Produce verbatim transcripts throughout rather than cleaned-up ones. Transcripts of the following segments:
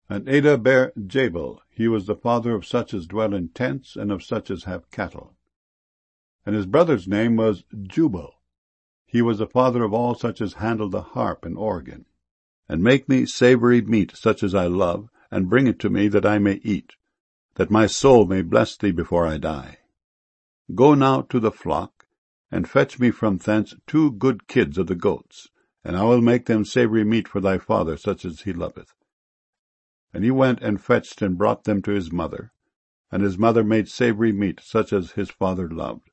And Adah bare Jabal. He was the father of such as dwell in tents, and of such as have cattle. And his brother's name was Jubal. He was the father of all such as handle the harp and organ. And make me savory meat, such as I love, and bring it to me, that I may eat, that my soul may bless thee before I die. Go now to the flock, and fetch me from thence two good kids of the goats, and I will make them savory meat for thy father, such as he loveth. And he went and fetched and brought them to his mother, and his mother made savory meat, such as his father loved.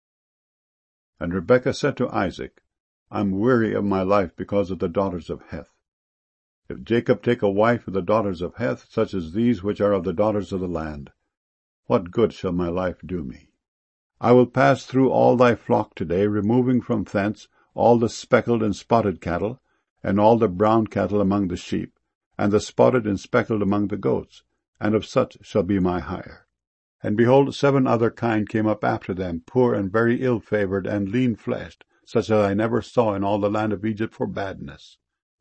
And Rebekah said to Isaac, I am weary of my life because of the daughters of Heth. If Jacob take a wife of the daughters of Heth, such as these which are of the daughters of the land, what good shall my life do me? I will pass through all thy flock today, removing from thence all the speckled and spotted cattle, and all the brown cattle among the sheep, and the spotted and speckled among the goats, and of such shall be my hire. And behold, seven other kind came up after them, poor and very ill-favoured and lean-fleshed, such as I never saw in all the land of Egypt for badness.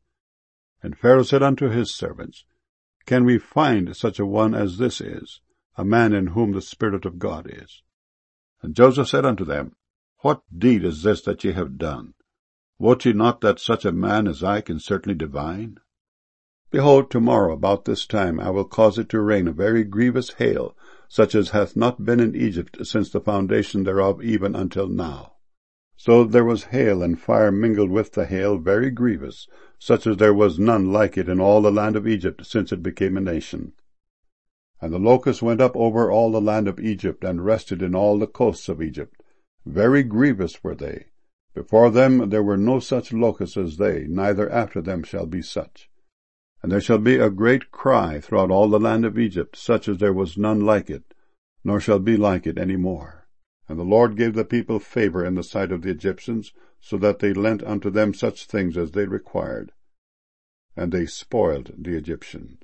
And Pharaoh said unto his servants, Can we find such a one as this is, a man in whom the Spirit of God is? And Joseph said unto them, What deed is this that ye have done? Wot ye not that such a man as I can certainly divine? Behold, tomorrow about this time I will cause it to rain a very grievous hail, such as hath not been in Egypt since the foundation thereof even until now. So there was hail and fire mingled with the hail, very grievous, such as there was none like it in all the land of Egypt since it became a nation. And the locusts went up over all the land of Egypt, and rested in all the coasts of Egypt. Very grievous were they. Before them there were no such locusts as they, neither after them shall be such. And there shall be a great cry throughout all the land of Egypt, such as there was none like it, nor shall be like it any more. And the Lord gave the people favor in the sight of the Egyptians, so that they lent unto them such things as they required. And they spoiled the Egyptians.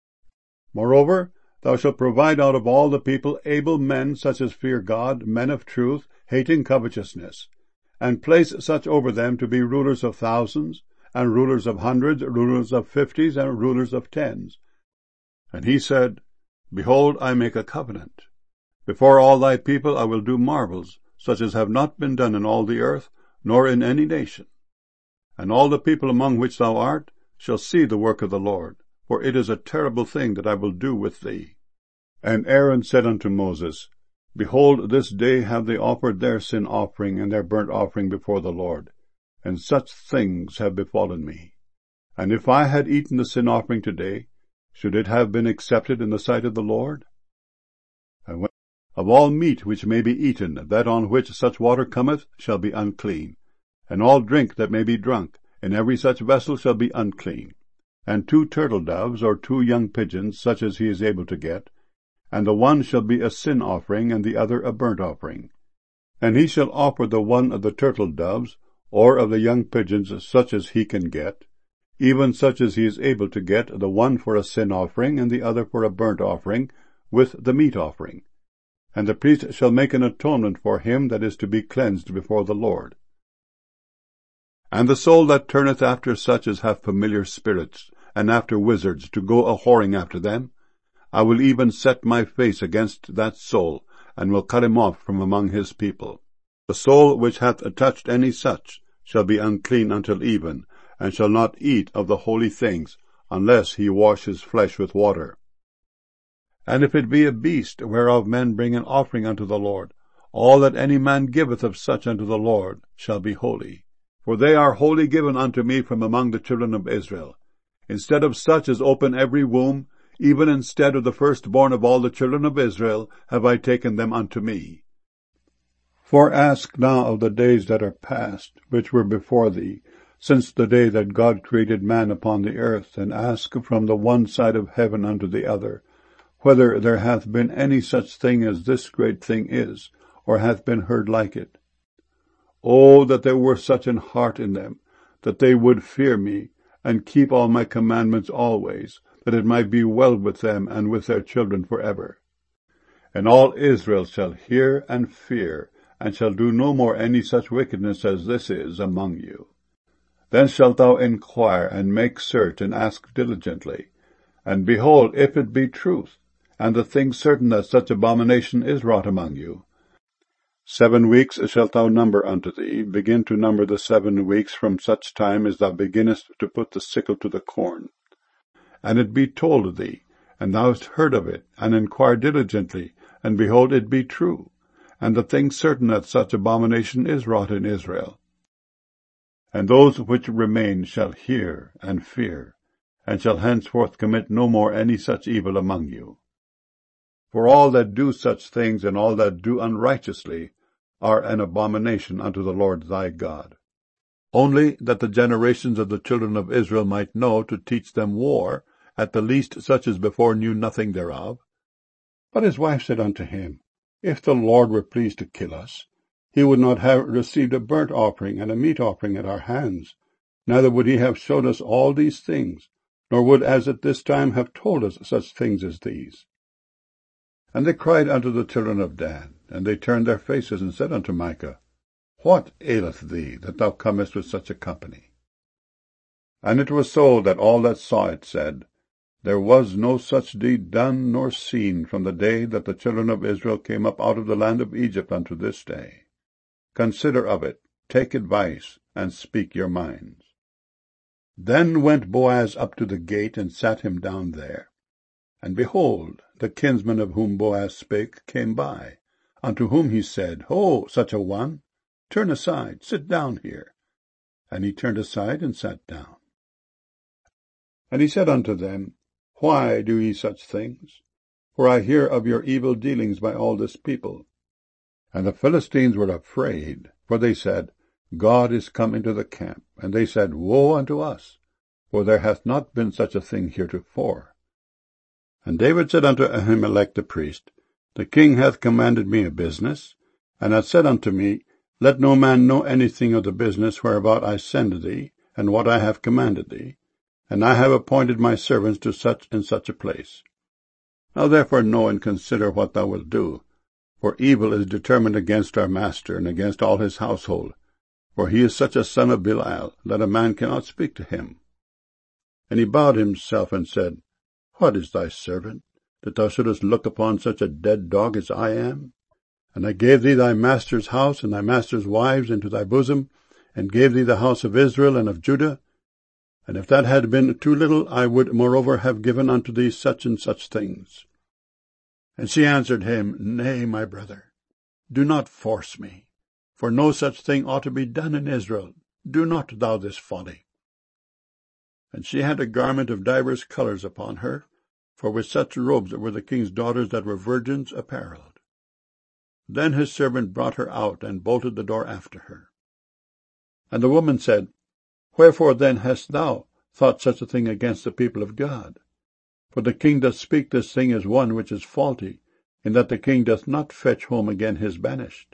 Moreover, thou shalt provide out of all the people able men, such as fear God, men of truth, hating covetousness, and place such over them to be rulers of thousands, and rulers of hundreds, rulers of fifties, and rulers of tens. And he said, Behold, I make a covenant. Before all thy people I will do marvels, such as have not been done in all the earth, nor in any nation. And all the people among which thou art shall see the work of the Lord, for it is a terrible thing that I will do with thee. And Aaron said unto Moses, Behold, this day have they offered their sin offering and their burnt offering before the Lord, and such things have befallen me. And if I had eaten the sin offering today, should it have been accepted in the sight of the Lord? And when of all meat which may be eaten, that on which such water cometh shall be unclean, and all drink that may be drunk, in every such vessel shall be unclean. And two turtle doves, or two young pigeons, such as he is able to get, and the one shall be a sin offering, and the other a burnt offering. And he shall offer the one of the turtle doves, or of the young pigeons, such as he can get, even such as he is able to get, the one for a sin offering, and the other for a burnt offering, with the meat offering. And the priest shall make an atonement for him that is to be cleansed before the Lord. And the soul that turneth after such as have familiar spirits, and after wizards, to go a-whoring after them, I will even set my face against that soul, and will cut him off from among his people. The soul which hath touched any such shall be unclean until even, and shall not eat of the holy things, unless he wash his flesh with water. And if it be a beast, whereof men bring an offering unto the Lord, all that any man giveth of such unto the Lord shall be holy. For they are wholly given unto me from among the children of Israel. Instead of such as open every womb, even instead of the firstborn of all the children of Israel, have I taken them unto me. For ask now of the days that are past, which were before thee, since the day that God created man upon the earth, and ask from the one side of heaven unto the other, whether there hath been any such thing as this great thing is, or hath been heard like it. Oh, that there were such an heart in them, that they would fear me, and keep all my commandments always, that it might be well with them and with their children for ever. And all Israel shall hear and fear, and shall do no more any such wickedness as this is among you. Then shalt thou inquire, and make search, and ask diligently, And behold, if it be truth, and the thing certain that such abomination is wrought among you, seven weeks shalt thou number unto thee, begin to number the seven weeks from such time as thou beginnest to put the sickle to the corn. And it be told thee, and thou hast heard of it, and inquire diligently, and behold, it be true, and the thing certain that such abomination is wrought in Israel. And those which remain shall hear and fear, and shall henceforth commit no more any such evil among you. For all that do such things, and all that do unrighteously, are an abomination unto the Lord thy God. Only that the generations of the children of Israel might know to teach them war, at the least such as before knew nothing thereof. But his wife said unto him, If the Lord were pleased to kill us, he would not have received a burnt offering and a meat offering at our hands, neither would he have showed us all these things, nor would as at this time have told us such things as these. And they cried unto the children of Dan, and they turned their faces, and said unto Micah, What aileth thee, that thou comest with such a company? And it was so that all that saw it said, There was no such deed done nor seen from the day that the children of Israel came up out of the land of Egypt unto this day. Consider of it, take advice, and speak your minds. Then went Boaz up to the gate, and sat him down there. And behold, the kinsman of whom Boaz spake came by, unto whom he said, Ho, such a one, turn aside, sit down here. And he turned aside, and sat down. And he said unto them, Why do ye such things? For I hear of your evil dealings by all this people. And the Philistines were afraid, for they said, God is come into the camp. And they said, Woe unto us, for there hath not been such a thing heretofore. And David said unto Ahimelech the priest, The king hath commanded me a business, and hath said unto me, Let no man know anything of the business whereabout I send thee, and what I have commanded thee. And I have appointed my servants to such and such a place. Now therefore know and consider what thou wilt do, for evil is determined against our master, and against all his household, for he is such a son of Belial, that a man cannot speak to him. And he bowed himself, and said, What is thy servant, that thou shouldest look upon such a dead dog as I am? And I gave thee thy master's house, and thy master's wives into thy bosom, and gave thee the house of Israel and of Judah. And if that had been too little, I would moreover have given unto thee such and such things. And she answered him, Nay, my brother, do not force me, for no such thing ought to be done in Israel. Do not thou this folly. And she had a garment of divers colours upon her, for with such robes were the king's daughters that were virgins apparelled. Then his servant brought her out, and bolted the door after her. And the woman said, Wherefore then hast thou thought such a thing against the people of God? For the king doth speak this thing as one which is faulty, in that the king doth not fetch home again his banished.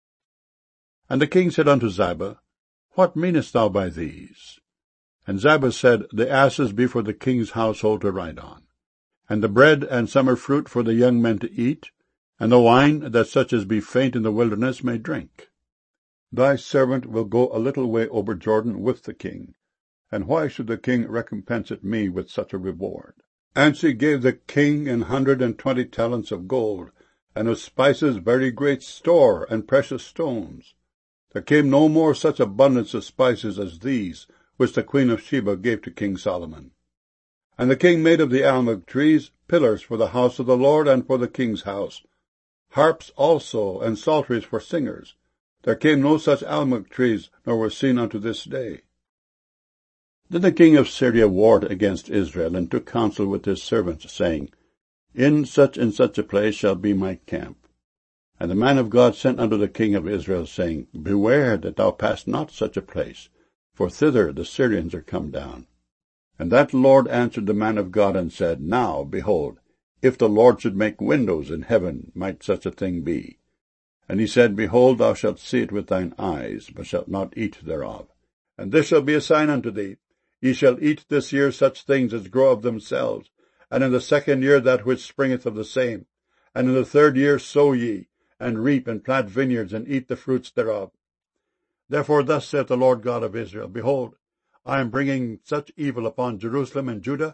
And the king said unto Ziba, What meanest thou by these? And Ziba said, The asses be for the king's household to ride on, and the bread and summer fruit for the young men to eat, and the wine that such as be faint in the wilderness may drink. Thy servant will go a little way over Jordan with the king, and why should the king recompense it me with such a reward? And she gave the king an hundred and twenty talents of gold, and of spices very great store, and precious stones. There came no more such abundance of spices as these, which the queen of Sheba gave to King Solomon. And the king made of the almug trees pillars for the house of the Lord and for the king's house, harps also, and psalteries for singers. There came no such almug trees, nor were seen unto this day. Then the king of Syria warred against Israel, and took counsel with his servants, saying, In such and such a place shall be my camp. And the man of God sent unto the king of Israel, saying, Beware that thou pass not such a place, for thither the Syrians are come down. And that Lord answered the man of God, and said, Now, behold, if the Lord should make windows in heaven, might such a thing be? And he said, Behold, thou shalt see it with thine eyes, but shalt not eat thereof. And this shall be a sign unto thee, Ye shall eat this year such things as grow of themselves, and in the second year that which springeth of the same. And in the third year sow ye, and reap, and plant vineyards, and eat the fruits thereof. Therefore thus saith the Lord God of Israel, Behold, I am bringing such evil upon Jerusalem and Judah,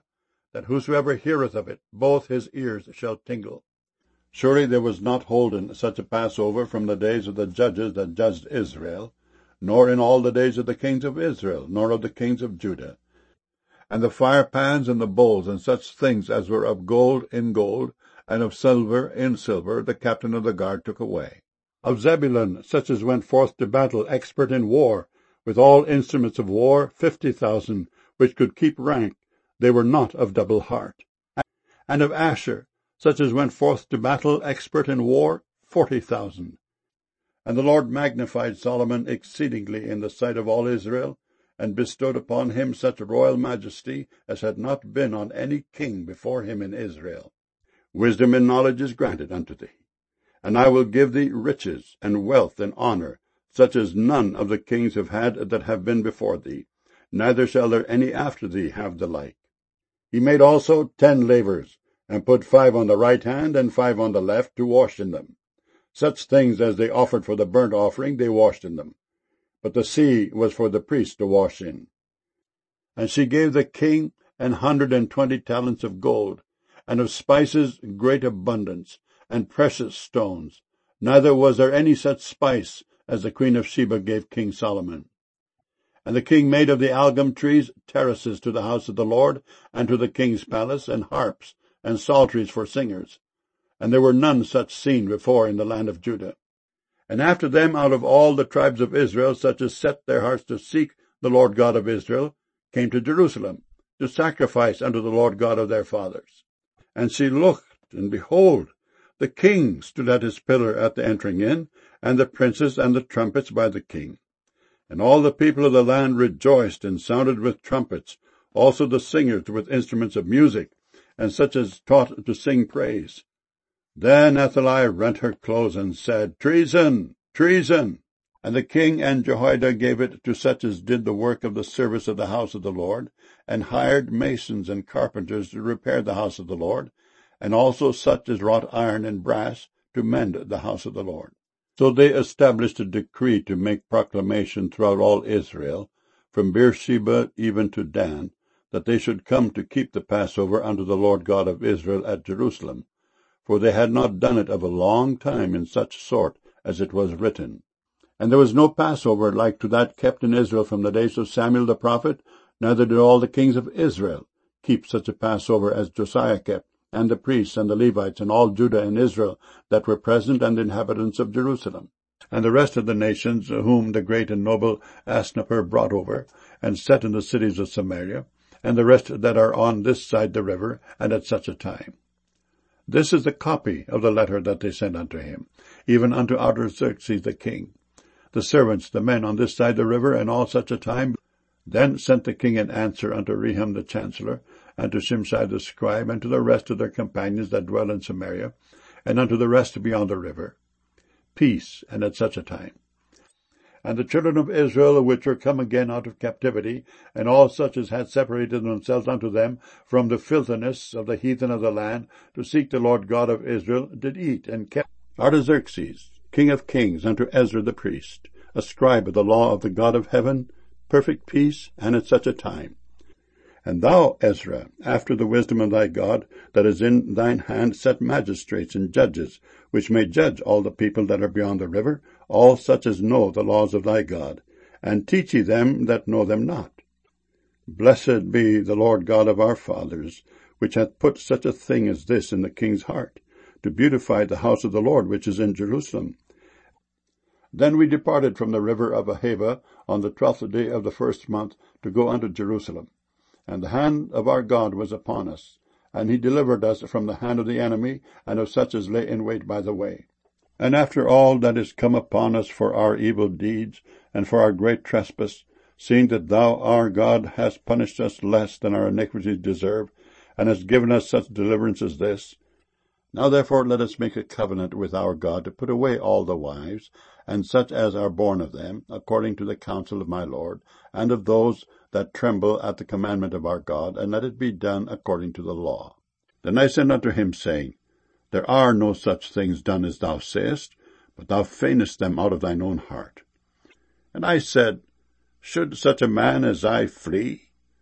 that whosoever heareth of it, both his ears shall tingle. Surely there was not holden such a Passover from the days of the judges that judged Israel, nor in all the days of the kings of Israel, nor of the kings of Judah. And the firepans and the bowls and such things as were of gold in gold, and of silver in silver, the captain of the guard took away. Of Zebulun such as went forth to battle, expert in war, with all instruments of war, fifty thousand, which could keep rank, they were not of double heart. And of Asher such as went forth to battle, expert in war, forty thousand. And the Lord magnified Solomon exceedingly in the sight of all Israel, and bestowed upon him such royal majesty as had not been on any king before him in Israel. Wisdom and knowledge is granted unto thee, and I will give thee riches and wealth and honour, such as none of the kings have had that have been before thee, neither shall there any after thee have the like. He made also ten lavers, and put five on the right hand and five on the left, to wash in them. Such things as they offered for the burnt offering they washed in them. But the sea was for the priests to wash in. And she gave the king an hundred and twenty talents of gold, and of spices great abundance, and precious stones. Neither was there any such spice as the queen of Sheba gave King Solomon. And the king made of the algum trees terraces to the house of the Lord, and to the king's palace, and harps, and psalteries for singers. And there were none such seen before in the land of Judah. And after them out of all the tribes of Israel, such as set their hearts to seek the Lord God of Israel, came to Jerusalem, to sacrifice unto the Lord God of their fathers. And she looked, and behold, the king stood at his pillar at the entering in, and the princes and the trumpets by the king. And all the people of the land rejoiced, and sounded with trumpets, also the singers with instruments of music, and such as taught to sing praise. Then Athaliah rent her clothes, and said, Treason! Treason! And the king and Jehoiada gave it to such as did the work of the service of the house of the Lord, and hired masons and carpenters to repair the house of the Lord, and also such as wrought iron and brass to mend the house of the Lord. So they established a decree to make proclamation throughout all Israel, from Beersheba even to Dan, that they should come to keep the Passover unto the Lord God of Israel at Jerusalem, for they had not done it of a long time in such sort as it was written. And there was no Passover like to that kept in Israel from the days of Samuel the prophet, neither did all the kings of Israel keep such a Passover as Josiah kept, and the priests and the Levites and all Judah and Israel that were present, and the inhabitants of Jerusalem. And the rest of the nations whom the great and noble Asnapper brought over, and set in the cities of Samaria, and the rest that are on this side the river, and at such a time. This is the copy of the letter that they sent unto him, even unto Artaxerxes the king. The servants, the men on this side the river, and all such a time. Then sent the king an answer unto Rehum the chancellor, and to Shimshai the scribe, and to the rest of their companions that dwell in Samaria, and unto the rest beyond the river. Peace, and at such a time. And the children of Israel, which were come again out of captivity, and all such as had separated themselves unto them from the filthiness of the heathen of the land, to seek the Lord God of Israel, did eat, and kept Artaxerxes, king of kings, unto Ezra the priest, a scribe of the law of the God of heaven, perfect peace, and at such a time. And thou, Ezra, after the wisdom of thy God that is in thine hand, set magistrates and judges, which may judge all the people that are beyond the river, all such as know the laws of thy God, and teach ye them that know them not. Blessed be the Lord God of our fathers, which hath put such a thing as this in the king's heart, to beautify the house of the Lord which is in Jerusalem. Then we departed from the river of Ahava on the twelfth day of the first month to go unto Jerusalem. And the hand of our God was upon us, and he delivered us from the hand of the enemy, and of such as lay in wait by the way. And after all that is come upon us for our evil deeds, and for our great trespass, seeing that thou, our God, hast punished us less than our iniquities deserve, and hast given us such deliverance as this, now therefore let us make a covenant with our God to put away all the wives, and such as are born of them, according to the counsel of my Lord, and of those that tremble at the commandment of our God, and let it be done according to the law. Then I sent unto him, saying, There are no such things done as thou sayest, but thou feignest them out of thine own heart. And I said, Should such a man as I flee?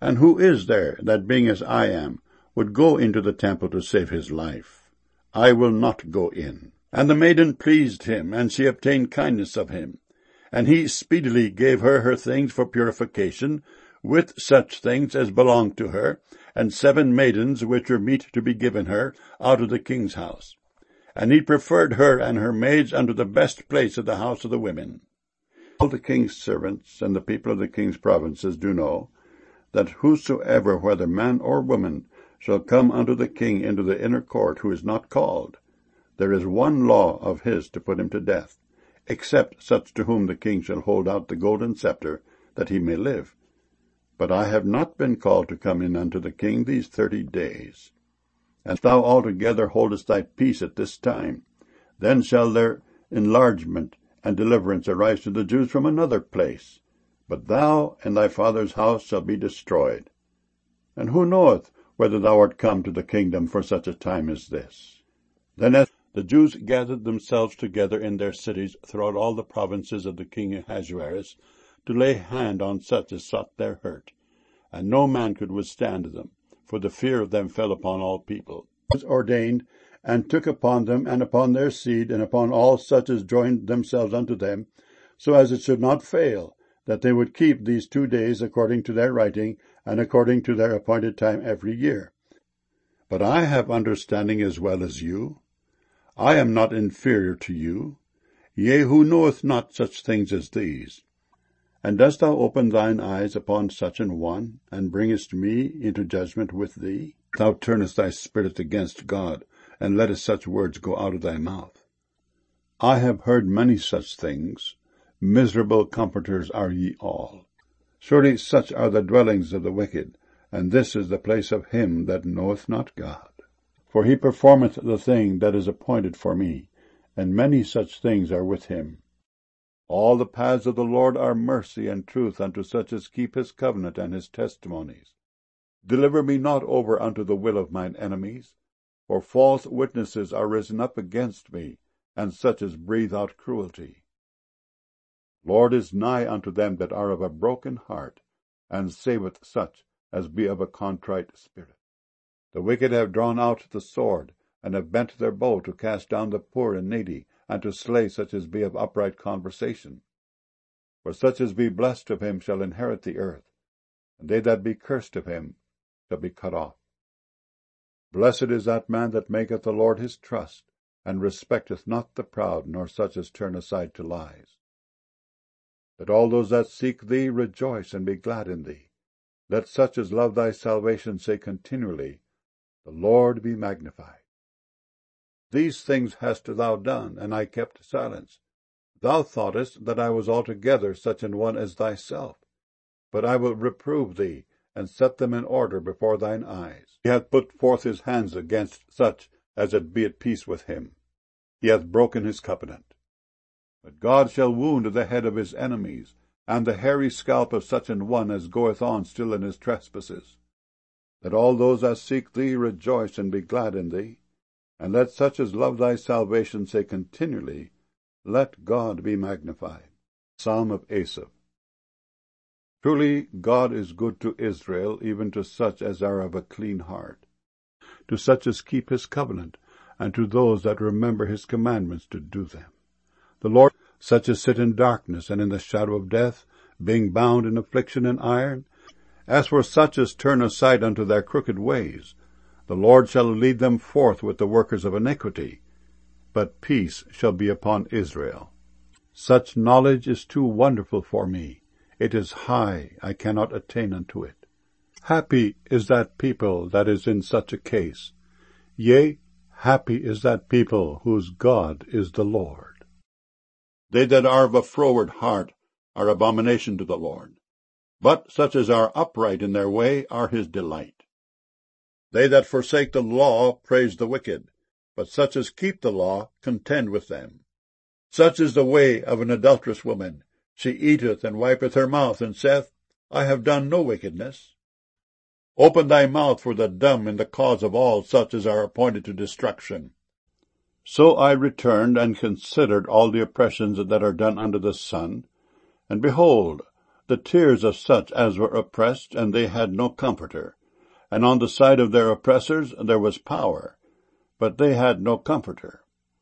And who is there that, being as I am, would go into the temple to save his life? I will not go in. And the maiden pleased him, and she obtained kindness of him. And he speedily gave her her things for purification, with such things as belonged to her, and seven maidens which were meet to be given her out of the king's house. And he preferred her and her maids unto the best place of the house of the women. All the king's servants and the people of the king's provinces do know, that whosoever, whether man or woman, shall come unto the king into the inner court, who is not called, there is one law of his to put him to death, except such to whom the king shall hold out the golden scepter, that he may live. But I have not been called to come in unto the king these thirty days. And if thou altogether holdest thy peace at this time, then shall their enlargement and deliverance arise to the Jews from another place. But thou and thy father's house shall be destroyed. And who knoweth whether thou art come to the kingdom for such a time as this? Then as the Jews gathered themselves together in their cities throughout all the provinces of the king Ahasuerus, to lay hand on such as sought their hurt, and no man could withstand them, for the fear of them fell upon all people. It was ordained, and took upon them, and upon their seed, and upon all such as joined themselves unto them, so as it should not fail, that they would keep these two days according to their writing, and according to their appointed time every year. But I have understanding as well as you. I am not inferior to you, yea, who knoweth not such things as these? And dost thou open thine eyes upon such an one, and bringest me into judgment with thee? Thou turnest thy spirit against God, and lettest such words go out of thy mouth. I have heard many such things. Miserable comforters are ye all. Surely such are the dwellings of the wicked, and this is the place of him that knoweth not God. For he performeth the thing that is appointed for me, and many such things are with him. All the paths of the Lord are mercy and truth unto such as keep his covenant and his testimonies. Deliver me not over unto the will of mine enemies, for false witnesses are risen up against me, and such as breathe out cruelty. Lord is nigh unto them that are of a broken heart, and saveth such as be of a contrite spirit. The wicked have drawn out the sword, and have bent their bow to cast down the poor and needy, and to slay such as be of upright conversation. For such as be blessed of him shall inherit the earth, and they that be cursed of him shall be cut off. Blessed is that man that maketh the Lord his trust, and respecteth not the proud, nor such as turn aside to lies. Let all those that seek thee rejoice and be glad in thee. Let such as love thy salvation say continually, The Lord be magnified. These things hast thou done, and I kept silence. Thou thoughtest that I was altogether such an one as thyself. But I will reprove thee, and set them in order before thine eyes. He hath put forth his hands against such as it be at peace with him. He hath broken his covenant. But God shall wound the head of his enemies, and the hairy scalp of such an one as goeth on still in his trespasses. Let all those that seek thee rejoice and be glad in thee. And let such as love thy salvation say continually, Let God be magnified. Psalm of Asaph. Truly God is good to Israel, even to such as are of a clean heart, to such as keep his covenant, and to those that remember his commandments to do them. The Lord, such as sit in darkness and in the shadow of death, being bound in affliction and iron, as for such as turn aside unto their crooked ways, the Lord shall lead them forth with the workers of iniquity, but peace shall be upon Israel. Such knowledge is too wonderful for me. It is high, I cannot attain unto it. Happy is that people that is in such a case. Yea, happy is that people whose God is the Lord. They that are of a froward heart are abomination to the Lord, but such as are upright in their way are his delight. They that forsake the law praise the wicked, but such as keep the law contend with them. Such is the way of an adulterous woman. She eateth and wipeth her mouth, and saith, I have done no wickedness. Open thy mouth for the dumb in the cause of all such as are appointed to destruction. So I returned and considered all the oppressions that are done under the sun, and behold, the tears of such as were oppressed, and they had no comforter. And on the side of their oppressors there was power, but they had no comforter.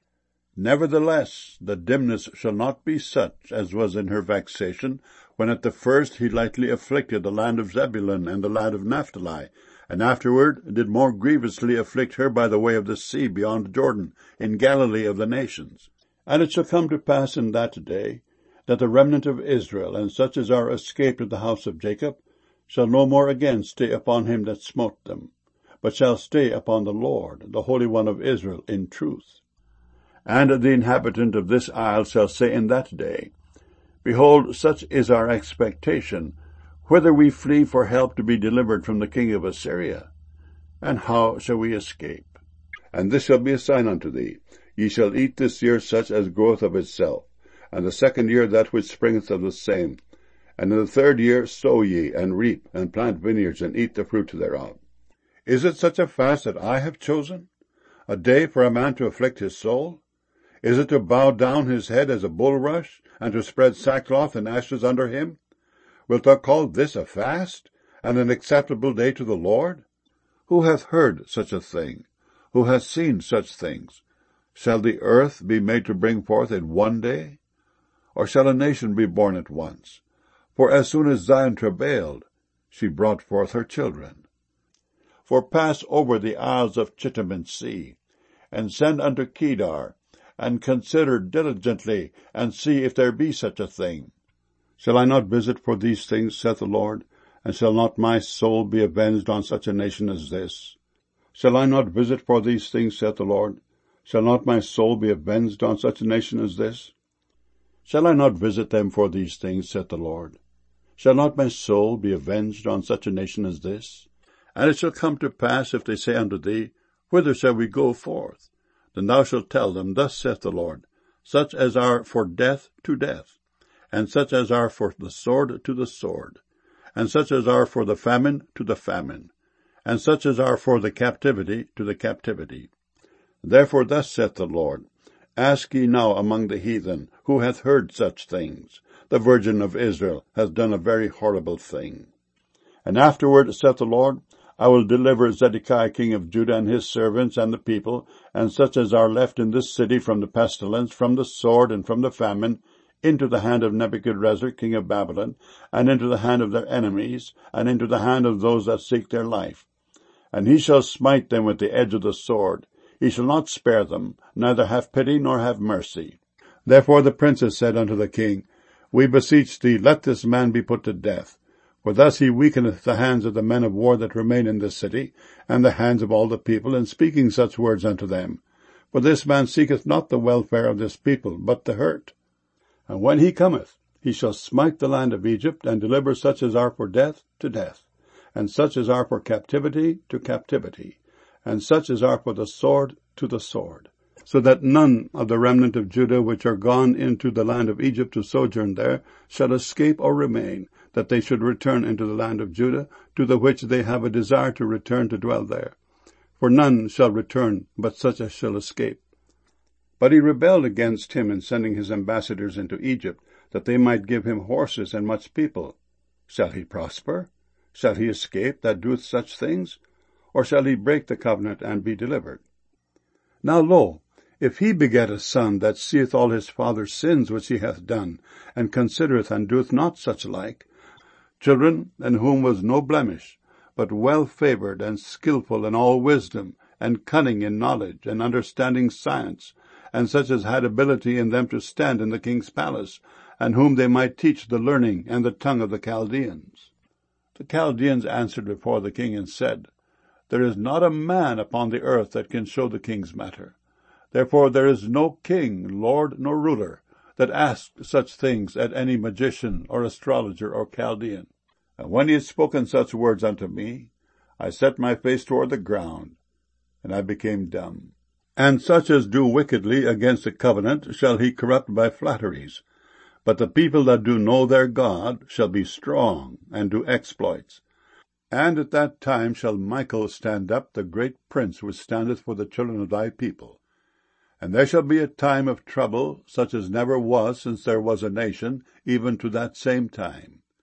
Nevertheless, the dimness shall not be such as was in her vexation, when at the first he lightly afflicted the land of Zebulun and the land of Naphtali, and afterward did more grievously afflict her by the way of the sea beyond Jordan, in Galilee of the nations. And it shall come to pass in that day, that the remnant of Israel, and such as are escaped of the house of Jacob, shall no more again stay upon him that smote them, but shall stay upon the Lord, the Holy One of Israel, in truth. And the inhabitant of this isle shall say in that day, Behold, such is our expectation, whither we flee for help to be delivered from the king of Assyria. And how shall we escape? And this shall be a sign unto thee, Ye shall eat this year such as groweth of itself, and the second year that which springeth of the same. And in the third year sow ye, and reap, and plant vineyards, and eat the fruit thereof. Is it such a fast that I have chosen? A day for a man to afflict his soul? Is it to bow down his head as a bulrush, and to spread sackcloth and ashes under him? Wilt thou call this a fast, and an acceptable day to the Lord? Who hath heard such a thing? Who hath seen such things? Shall the earth be made to bring forth in one day? Or shall a nation be born at once? For as soon as Zion travailed, she brought forth her children. For pass over the isles of Chittim and see, and send unto Kedar, and consider diligently, and see if there be such a thing. Shall I not visit for these things, saith the Lord, and shall not my soul be avenged on such a nation as this? Shall I not visit for these things, saith the Lord? Shall not my soul be avenged on such a nation as this? Shall I not visit them for these things, saith the Lord? Shall not my soul be avenged on such a nation as this? And it shall come to pass, if they say unto thee, Whither shall we go forth? Then thou shalt tell them, Thus saith the Lord, Such as are for death to death, and such as are for the sword to the sword, and such as are for the famine to the famine, and such as are for the captivity to the captivity. Therefore thus saith the Lord, Ask ye now among the heathen, who hath heard such things? The Virgin of Israel hath done a very horrible thing. And afterward, saith the Lord, I will deliver Zedekiah king of Judah and his servants and the people, and such as are left in this city from the pestilence, from the sword, and from the famine, into the hand of Nebuchadrezzar king of Babylon, and into the hand of their enemies, and into the hand of those that seek their life. And he shall smite them with the edge of the sword. He shall not spare them, neither have pity nor have mercy. Therefore the princes said unto the king, We beseech thee, let this man be put to death. For thus he weakeneth the hands of the men of war that remain in this city, and the hands of all the people, in speaking such words unto them. For this man seeketh not the welfare of this people, but the hurt. And when he cometh, he shall smite the land of Egypt, and deliver such as are for death to death, and such as are for captivity to captivity, and such as are for the sword to the sword, so that none of the remnant of Judah which are gone into the land of Egypt to sojourn there shall escape or remain, that they should return into the land of Judah, to the which they have a desire to return to dwell there. For none shall return but such as shall escape. But he rebelled against him in sending his ambassadors into Egypt, that they might give him horses and much people. Shall he prosper? Shall he escape that doeth such things? Or shall he break the covenant and be delivered? Now lo, if he beget a son that seeth all his father's sins which he hath done, and considereth and doeth not such like, children in whom was no blemish, but well favoured and skilful in all wisdom, and cunning in knowledge, and understanding science, and such as had ability in them to stand in the king's palace, and whom they might teach the learning and the tongue of the Chaldeans. The Chaldeans answered before the king and said, There is not a man upon the earth that can show the king's matter. Therefore there is no king, lord, nor ruler, that asked such things at any magician, or astrologer, or Chaldean. And when he had spoken such words unto me, I set my face toward the ground, and I became dumb. And such as do wickedly against the covenant shall he corrupt by flatteries. But the people that do know their God shall be strong, and do exploits. And at that time shall Michael stand up, the great prince which standeth for the children of thy people. And there shall be a time of trouble, such as never was since there was a nation, even to that same time.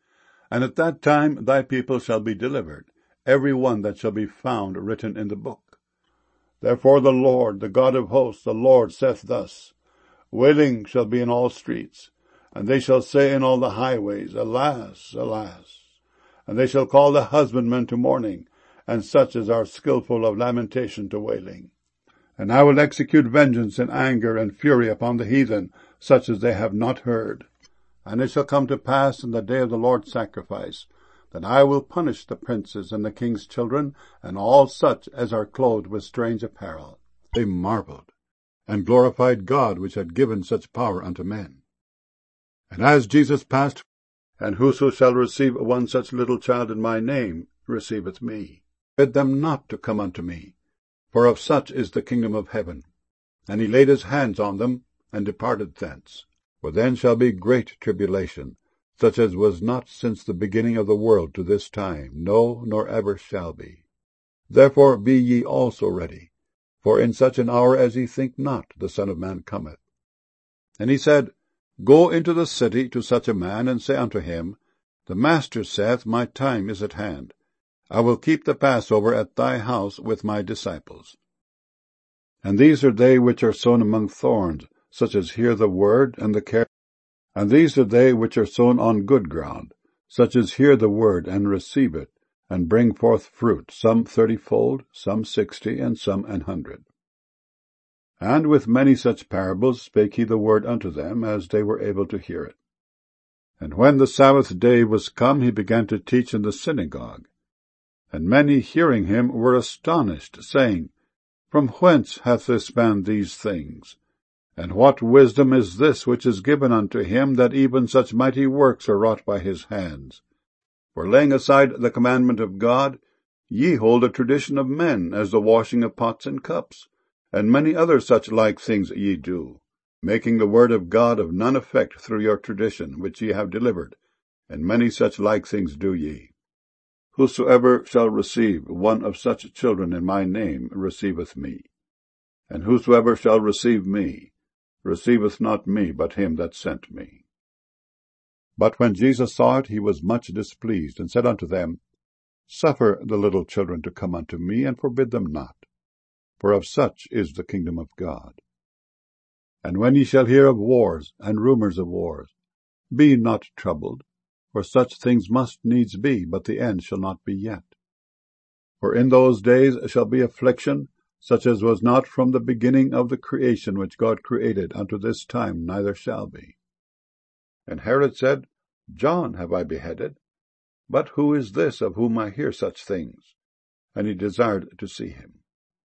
And at that time thy people shall be delivered, every one that shall be found written in the book. Therefore the Lord, the God of hosts, the Lord saith thus, Wailing shall be in all streets, and they shall say in all the highways, Alas, alas! And they shall call the husbandmen to mourning, and such as are skillful of lamentation to wailing. And I will execute vengeance and anger and fury upon the heathen, such as they have not heard. And it shall come to pass in the day of the Lord's sacrifice, that I will punish the princes and the king's children, and all such as are clothed with strange apparel. They marveled, and glorified God which had given such power unto men. And as Jesus passed, and whoso shall receive one such little child in my name receiveth me. Bid them not to come unto me, for of such is the kingdom of heaven. And he laid his hands on them, and departed thence. For then shall be great tribulation, such as was not since the beginning of the world to this time, no, nor ever shall be. Therefore be ye also ready, for in such an hour as ye think not the Son of Man cometh. And he said, Go into the city to such a man, and say unto him, The Master saith, My time is at hand. I will keep the Passover at thy house with my disciples. And these are they which are sown among thorns, such as hear the word, and the care. And these are they which are sown on good ground, such as hear the word, and receive it, and bring forth fruit, some thirtyfold, some sixty, and some an hundred. And with many such parables spake he the word unto them, as they were able to hear it. And when the Sabbath day was come, he began to teach in the synagogue. And many hearing him were astonished, saying, From whence hath this man these things? And what wisdom is this which is given unto him, that even such mighty works are wrought by his hands? For laying aside the commandment of God, ye hold a tradition of men, as the washing of pots and cups, and many other such like things ye do, making the word of God of none effect through your tradition, which ye have delivered, and many such like things do ye. Whosoever shall receive one of such children in my name receiveth me. And whosoever shall receive me receiveth not me, but him that sent me. But when Jesus saw it, he was much displeased, and said unto them, Suffer the little children to come unto me, and forbid them not, for of such is the kingdom of God. And when ye shall hear of wars and rumours of wars, be not troubled, for such things must needs be, but the end shall not be yet. For in those days shall be affliction, such as was not from the beginning of the creation which God created unto this time, neither shall be. And Herod said, John have I beheaded, but who is this of whom I hear such things? And he desired to see him.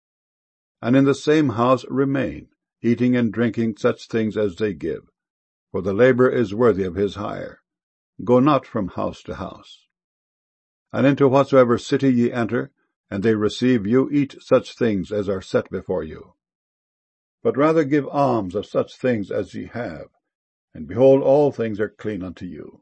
And in the same house remain, eating and drinking such things as they give, for the labor is worthy of his hire. Go not from house to house. And into whatsoever city ye enter, and they receive you, eat such things as are set before you. But rather give alms of such things as ye have, and behold, all things are clean unto you.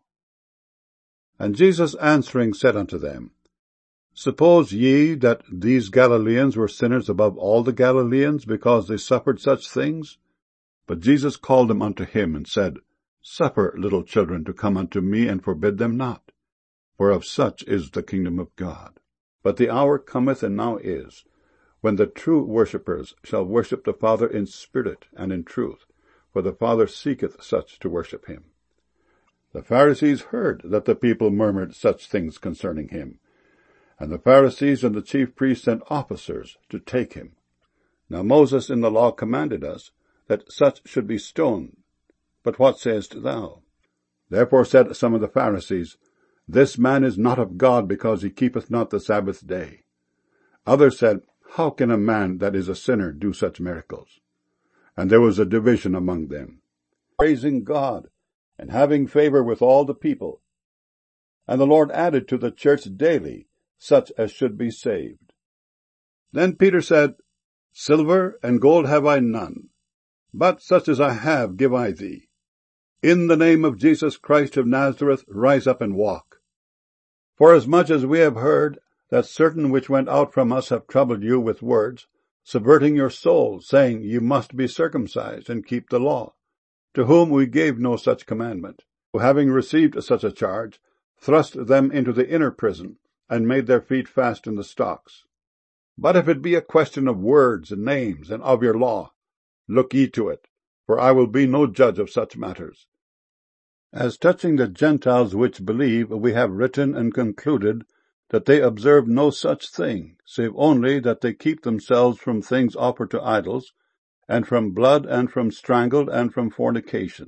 And Jesus answering said unto them, Suppose ye that these Galileans were sinners above all the Galileans, because they suffered such things? But Jesus called them unto him, and said, Suffer little children to come unto me, and forbid them not, for of such is the kingdom of God. But the hour cometh, and now is, when the true worshippers shall worship the Father in spirit and in truth, for the Father seeketh such to worship him. The Pharisees heard that the people murmured such things concerning him. And the Pharisees and the chief priests sent officers to take him. Now Moses in the law commanded us that such should be stoned. But what sayest thou? Therefore said some of the Pharisees, This man is not of God, because he keepeth not the Sabbath day. Others said, How can a man that is a sinner do such miracles? And there was a division among them, praising God, and having favor with all the people. And the Lord added to the church daily such as should be saved. Then Peter said, Silver and gold have I none, but such as I have give I thee. In the name of Jesus Christ of Nazareth, rise up and walk. Forasmuch as we have heard that certain which went out from us have troubled you with words, subverting your souls, saying, You must be circumcised and keep the law, to whom we gave no such commandment. Who having received such a charge, thrust them into the inner prison, and made their feet fast in the stocks. But if it be a question of words and names, and of your law, look ye to it, for I will be no judge of such matters. As touching the Gentiles which believe, we have written and concluded that they observe no such thing, save only that they keep themselves from things offered to idols, and from blood, and from strangled, and from fornication.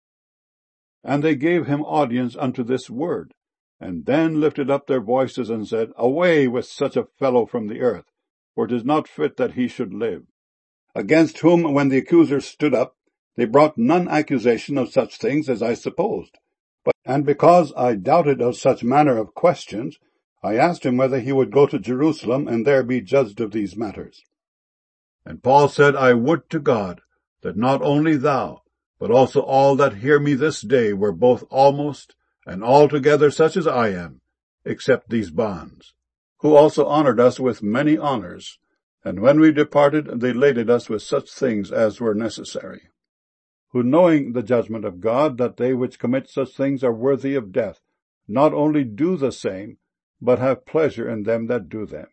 And they gave him audience unto this word, and then lifted up their voices, and said, Away with such a fellow from the earth, for it is not fit that he should live. Against whom, when the accusers stood up, they brought none accusation of such things as I supposed. But, and because I doubted of such manner of questions, I asked him whether he would go to Jerusalem, and there be judged of these matters. And Paul said, I would to God that not only thou, but also all that hear me this day were both almost and altogether such as I am, except these bonds, who also honored us with many honors, and when we departed they laded us with such things as were necessary, who knowing the judgment of God, that they which commit such things are worthy of death, not only do the same, but have pleasure in them that do them.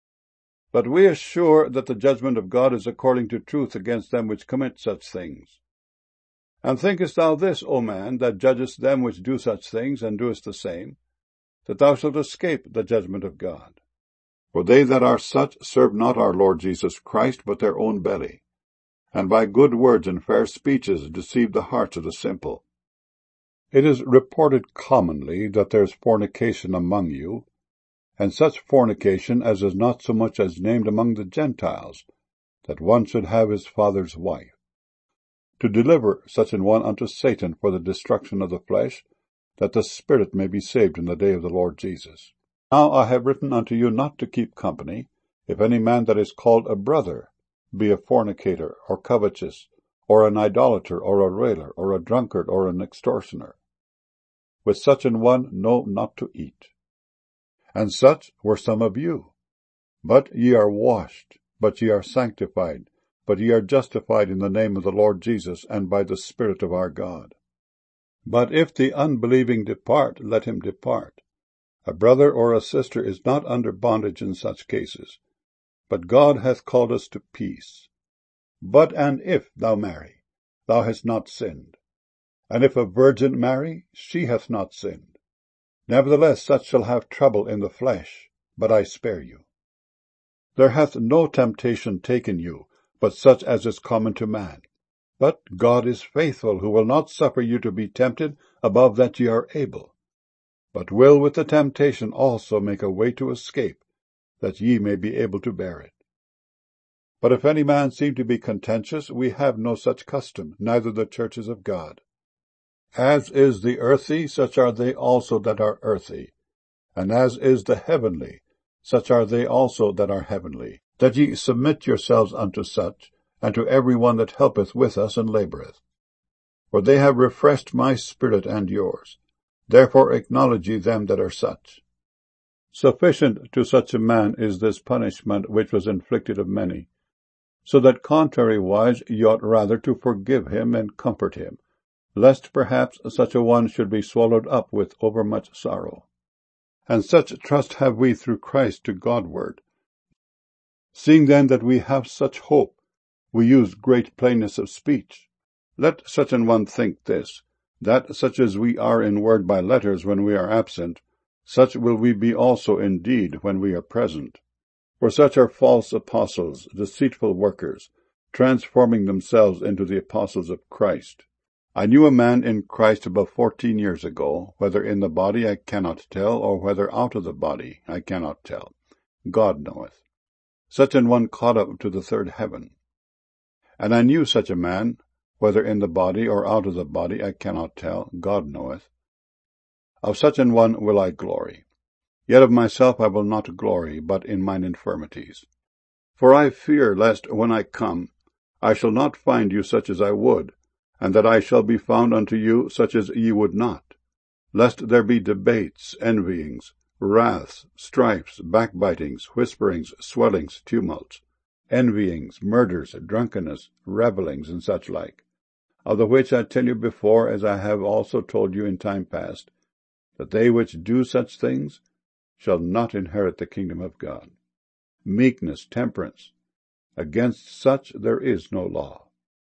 But we are sure that the judgment of God is according to truth against them which commit such things. And thinkest thou this, O man, that judgest them which do such things, and doest the same, that thou shalt escape the judgment of God? For they that are such serve not our Lord Jesus Christ, but their own belly, and by good words and fair speeches deceive the hearts of the simple. It is reported commonly that there is fornication among you, and such fornication as is not so much as named among the Gentiles, that one should have his father's wife, to deliver such an one unto Satan for the destruction of the flesh, that the spirit may be saved in the day of the Lord Jesus. Now I have written unto you not to keep company, if any man that is called a brother be a fornicator, or covetous, or an idolater, or a railer, or a drunkard, or an extortioner. With such an one no not to eat. And such were some of you. But ye are washed, but ye are sanctified, but ye are justified in the name of the Lord Jesus, and by the Spirit of our God. But if the unbelieving depart, let him depart. A brother or a sister is not under bondage in such cases, but God hath called us to peace. But and if thou marry, thou hast not sinned. And if a virgin marry, she hath not sinned. Nevertheless such shall have trouble in the flesh, but I spare you. There hath no temptation taken you, but such as is common to man. But God is faithful, who will not suffer you to be tempted above that ye are able, but will with the temptation also make a way to escape, that ye may be able to bear it. But if any man seem to be contentious, we have no such custom, neither the churches of God. As is the earthy, such are they also that are earthy, and as is the heavenly, such are they also that are heavenly, that ye submit yourselves unto such, and to every one that helpeth with us and laboureth. For they have refreshed my spirit and yours, therefore acknowledge ye them that are such. Sufficient to such a man is this punishment which was inflicted of many, so that contrariwise ye ought rather to forgive him and comfort him, lest perhaps such a one should be swallowed up with overmuch sorrow. And such trust have we through Christ to Godward. Seeing then that we have such hope, we use great plainness of speech. Let such an one think this, that such as we are in word by letters when we are absent, such will we be also in deed when we are present. For such are false apostles, deceitful workers, transforming themselves into the apostles of Christ. I knew a man in Christ above fourteen years ago, whether in the body I cannot tell, or whether out of the body I cannot tell. God knoweth. Such an one caught up to the third heaven. And I knew such a man, whether in the body or out of the body I cannot tell, God knoweth. Of such an one will I glory. Yet of myself I will not glory, but in mine infirmities. For I fear lest, when I come, I shall not find you such as I would, and that I shall be found unto you such as ye would not, lest there be debates, envyings, wraths, strifes, backbitings, whisperings, swellings, tumults, envyings, murders, drunkenness, revellings, and such like, of the which I tell you before, as I have also told you in time past, that they which do such things shall not inherit the kingdom of God. Meekness, temperance, against such there is no law.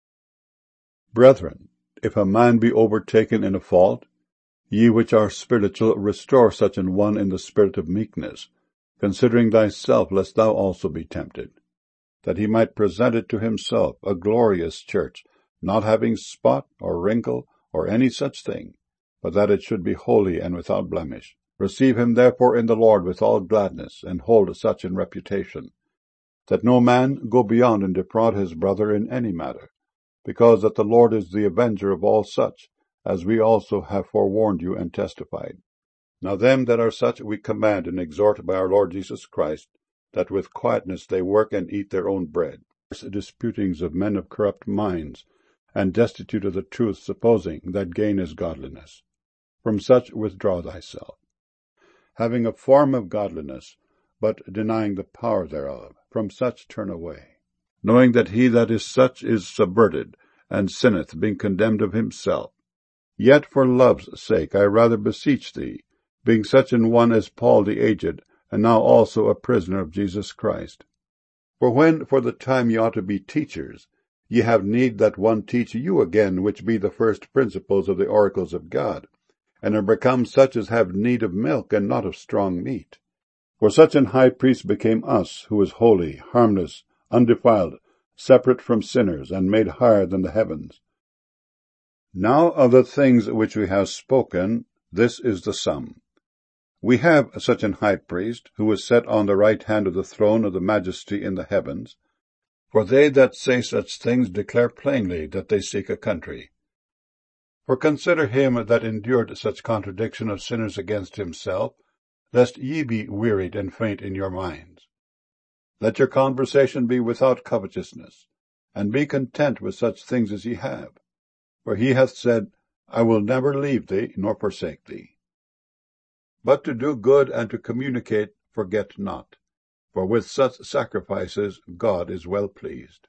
Brethren, if a man be overtaken in a fault, ye which are spiritual, restore such an one in the spirit of meekness, considering thyself, lest thou also be tempted, that he might present it to himself a glorious church, not having spot or wrinkle or any such thing, but that it should be holy and without blemish. Receive him therefore in the Lord with all gladness, and hold such in reputation, that no man go beyond and defraud his brother in any matter, because that the Lord is the avenger of all such, as we also have forewarned you and testified. Now them that are such we command and exhort by our Lord Jesus Christ, that with quietness they work and eat their own bread. Disputings of men of corrupt minds, and destitute of the truth, supposing that gain is godliness. From such withdraw thyself. Having a form of godliness, but denying the power thereof, from such turn away. Knowing that he that is such is subverted, and sinneth, being condemned of himself. Yet for love's sake I rather beseech thee, being such an one as Paul the aged, and now also a prisoner of Jesus Christ. For when for the time ye ought to be teachers, ye have need that one teach you again, which be the first principles of the oracles of God, and are become such as have need of milk, and not of strong meat. For such an high priest became us, who is holy, harmless, undefiled, separate from sinners, and made higher than the heavens. Now of the things which we have spoken, this is the sum. We have such an high priest, who is set on the right hand of the throne of the majesty in the heavens. For they that say such things declare plainly that they seek a country. For consider him that endured such contradiction of sinners against himself, lest ye be wearied and faint in your minds. Let your conversation be without covetousness, and be content with such things as ye have. For he hath said, I will never leave thee, nor forsake thee. But to do good and to communicate forget not, for with such sacrifices God is well pleased.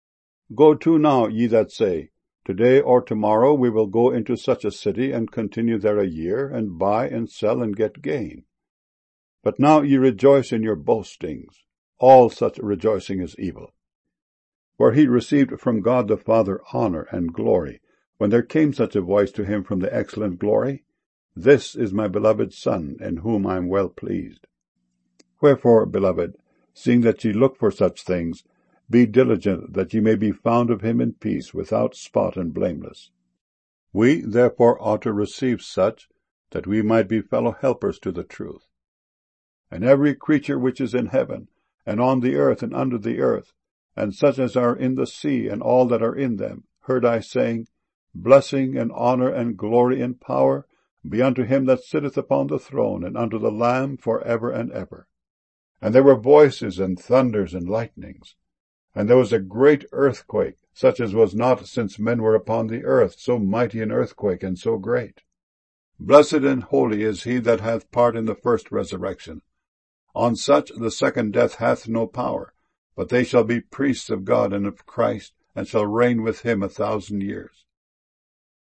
Go to now, ye that say, Today or tomorrow we will go into such a city, and continue there a year, and buy and sell, and get gain. But now ye rejoice in your boastings. All such rejoicing is evil. For he received from God the Father honor and glory, when there came such a voice to him from the excellent glory, This is my beloved Son, in whom I am well pleased. Wherefore, beloved, seeing that ye look for such things, be diligent that ye may be found of him in peace, without spot and blameless. We therefore ought to receive such, that we might be fellow helpers to the truth. And every creature which is in heaven, and on the earth, and under the earth, and such as are in the sea, and all that are in them, heard I saying, Blessing and honour and glory and power be unto him that sitteth upon the throne, and unto the Lamb for ever and ever. And there were voices, and thunders, and lightnings. And there was a great earthquake, such as was not since men were upon the earth, so mighty an earthquake, and so great. Blessed and holy is he that hath part in the first resurrection. On such the second death hath no power, but they shall be priests of God and of Christ, and shall reign with him a thousand years.